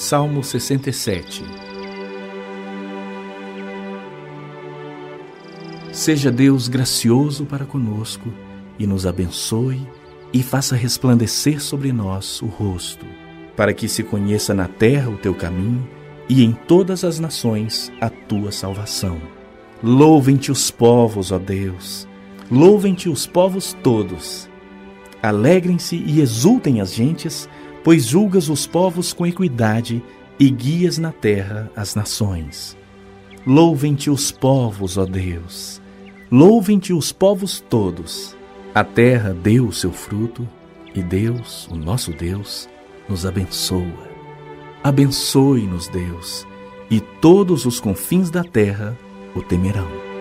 Salmo 67. Seja Deus gracioso para conosco e nos abençoe e faça resplandecer sobre nós o rosto, para que se conheça na terra o teu caminho e em todas as nações a tua salvação. Louvem-te os povos, ó Deus, louvem-te os povos todos. Alegrem-se e exultem as gentes, pois julgas os povos com equidade e guias na terra as nações. Louvem-te os povos, ó Deus, louvem-te os povos todos. A terra deu o seu fruto e Deus, o nosso Deus, nos abençoa. Abençoe-nos, Deus, e todos os confins da terra o temerão.